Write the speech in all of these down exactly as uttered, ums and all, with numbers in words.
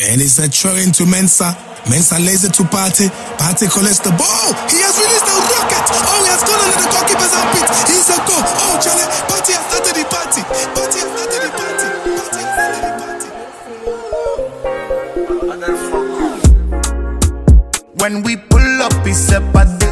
And it's a throw into Mensah. Mensah lays it to Partey. Partey collects the ball. He has released the rocket. Oh, he has gone under the goalkeeper's armpit. He's a goal. Oh, Charlie, Partey has started the party. Partey has started the party. Partey has started the party. When we pull up, it's a party.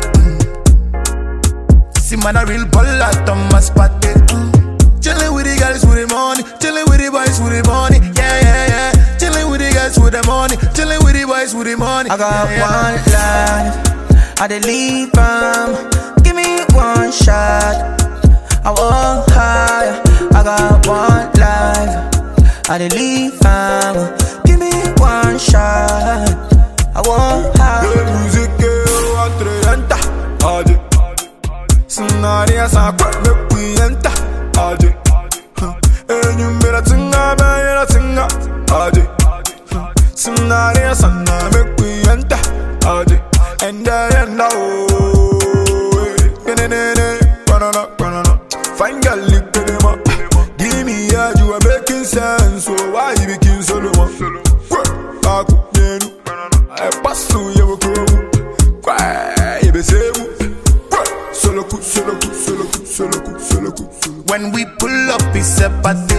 See, man, a real baller, Thomas Partey. Chillin' with the girls with the money. Chillin' with the boys with the money. Yeah, yeah, yeah. Chillin' with the girls with the money. Chillin' with the boys with the money. I got yeah, one life, I dey live from. Give me one shot, I walk higher. I got one life, I dey live from. Give me one shot, I walk higher. The music is atrayenta, aje. Scenario sa kwa me kuyenta, aje. And you better tinga, better tinga, aje. Scenario sa na me kuyenta, aje. And I end up, oh, ne ne ne, banana, banana. Fine girl, look at them up. Give me a you are making sense, so why you making solo one? I could do, I pass through your crew. Why you be same? Solo cook, solo cook, solo cook, solo cook, solo cook. When we pull up, it's a party.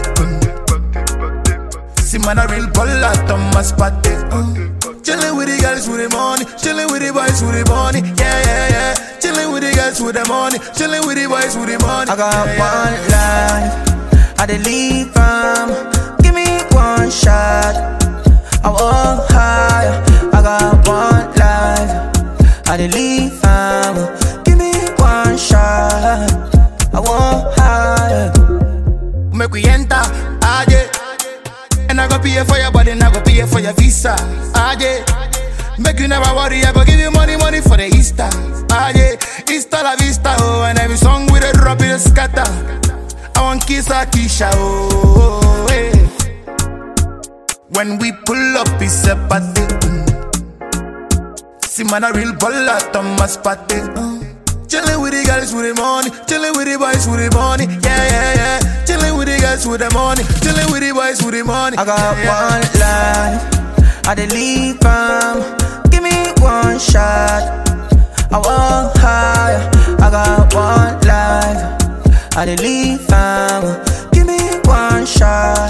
See, man, a real baller, Thomas Partey. Chillin' with the girls with the money. Chillin' with the boys with the money. Yeah, yeah, yeah. Chillin' with the girls with the money. Chillin' with the boys with the money. I got yeah, one yeah. life, I dey live from. Give me one shot, I walk higher. I got one life, I dey live from. Give me one shot, I walk higher. Make we enter, aje. And I go pay for your body, and I go pay for your visa, aje. Make you never worry, I go give you money, money for the Easter, aje. Easter la vista, oh, and every song with a drop in a scatter. I want kiss a Keisha, oh, hey. When we pull up, it's a party. See, man, a real baller, Thomas Partey. Chillin' with the girls with the money. Chillin' with the boys with the money. Yeah, yeah, yeah. Chillin' with the girls with the money. Chillin' with the boys with the money. I got yeah, one life, I dey live from. Give me one shot, I walk higher. I got one life, I dey live from. Give me one shot,